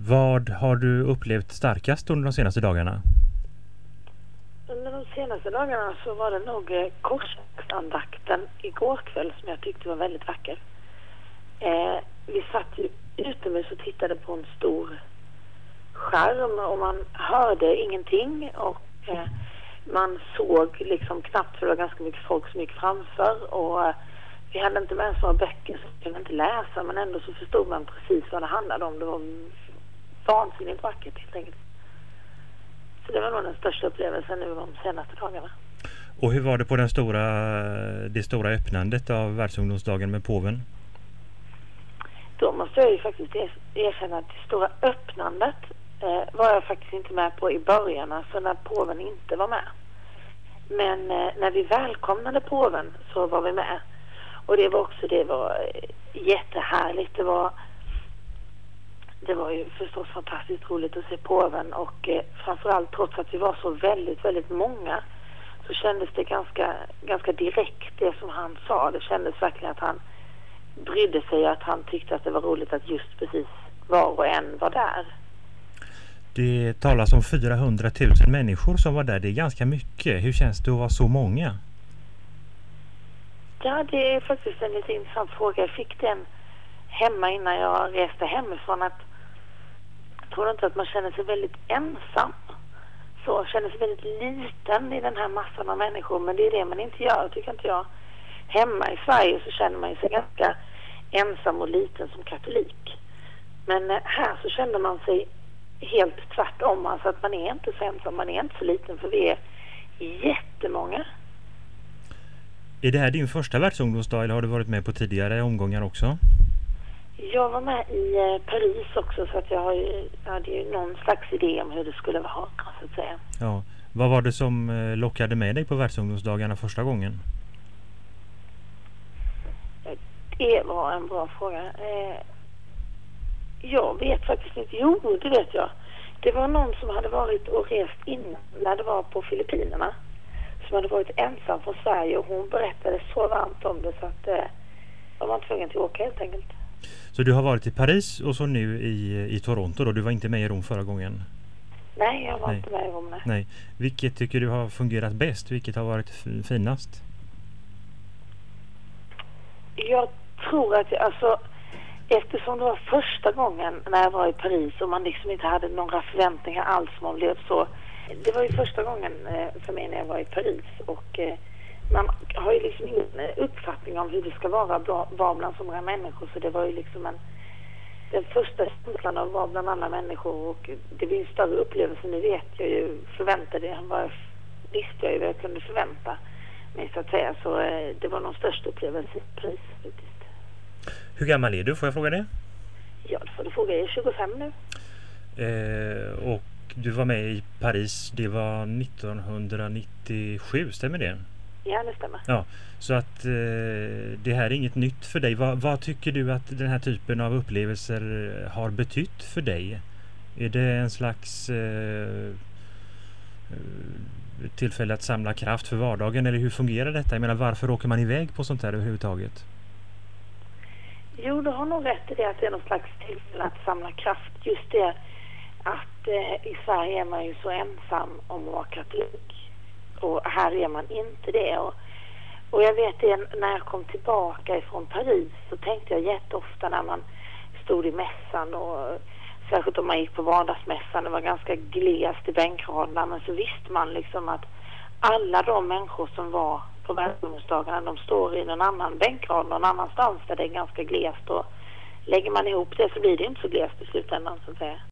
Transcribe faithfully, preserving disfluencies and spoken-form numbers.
Vad har du upplevt starkast under de senaste dagarna? Under de senaste dagarna så var det nog eh, korsandakten igår kväll som jag tyckte var väldigt vacker. Eh, vi satt ju utomhus och tittade på en stor skärm och man hörde ingenting och eh, man såg liksom knappt, för det var ganska mycket folk som gick framför och eh, vi hade inte med ens några böcker så vi kunde inte läsa, men ändå så förstod man precis vad det handlade om. Det var vansinnigt vackert helt enkelt. Så det var nog den största upplevelsen nu de senaste dagarna. Och hur var det på den stora, det stora öppnandet av världsungdomsdagen med påven? Då måste jag ju faktiskt erkänna att det stora öppnandet eh, var jag faktiskt inte med på i början, alltså när påven inte var med. Men eh, när vi välkomnade påven så var vi med. Och det var också, det var jättehärligt. Det var, det var ju förstås fantastiskt roligt att se påven och eh, framförallt trots att vi var så väldigt, väldigt många så kändes det ganska, ganska direkt det som han sa. Det kändes verkligen att han brydde sig, att han tyckte att det var roligt att just precis var och en var där. Det talas om fyrahundratusen människor som var där. Det är ganska mycket. Hur känns det att vara så många? Ja, det är faktiskt en lite intressant fråga. Jag fick den hemma innan jag reste hemifrån. Att, jag tror inte att man känner sig väldigt ensam. Så känner sig väldigt liten i den här massan av människor. Men det är det man inte gör, tycker inte jag. Hemma i Sverige så känner man sig ganska ensam och liten som katolik. Men här så känner man sig helt tvärtom. Alltså att man är inte så ensam, man är inte så liten, för vi är jättemånga. Är det här din första världsungdomsdag eller har du varit med på tidigare omgångar också? Jag var med i Paris också, så att jag har ju, jag hade ju någon slags idé om hur det skulle vara, så att säga. Ja. Vad var det som lockade med dig på världsungdomsdagarna första gången? Det var en bra fråga. Jag vet faktiskt inte. Jo, det vet jag. Det var någon som hade varit och rest in när det var på Filippinerna. Som hade varit ensam från Sverige och hon berättade så varmt om det så att eh, de var tvungen till att åka helt enkelt. Så du har varit i Paris och så nu i, i Toronto då? Du var inte med i Rom förra gången? Nej, jag var nej. inte med i Rom. Nej. nej. Vilket tycker du har fungerat bäst? Vilket har varit finast? Jag tror att jag, alltså, eftersom det var första gången när jag var i Paris och man liksom inte hade några förväntningar alls som man blev så. Det var ju första gången eh, för mig när jag var i Paris och eh, man har ju liksom ingen uppfattning om hur det ska vara att vara bland så många människor, så det var ju liksom en, den första känslan av att vara bland andra människor och det blir en större upplevelse. Nu vet jag ju, förväntade jag vad visste jag ju vad jag kunde förvänta mig så att säga, så eh, det var nog största upplevelse i Paris faktiskt. Hur gammal är du? Får jag fråga det? Ja, det får du fråga. Jag är tjugofem nu. Eh, och du var med i Paris, det var nittonhundranittiosju, stämmer det? Ja, det stämmer. Ja, så att eh, det här är inget nytt för dig. Va, vad tycker du att den här typen av upplevelser har betytt för dig? Är det en slags eh, tillfälle att samla kraft för vardagen, eller hur fungerar detta? Jag menar, varför åker man iväg på sånt här överhuvudtaget? Jo, du har nog rätt i det att det är någon slags tillfälle att samla kraft. Just det att eh, i Sverige är man ju så ensam om att vara katolik. Och här är man inte det. Och, och jag vet det, när jag kom tillbaka ifrån Paris så tänkte jag jätteofta när man stod i mässan och särskilt om man gick på vardagsmässan, det var ganska glest i bänkraderna, men så visste man liksom att alla de människor som var på världsungdomsdagarna, de står i någon annan bänkrad någon annanstans där det är ganska glest, och lägger man ihop det så blir det inte så glest i slutändan så att säga.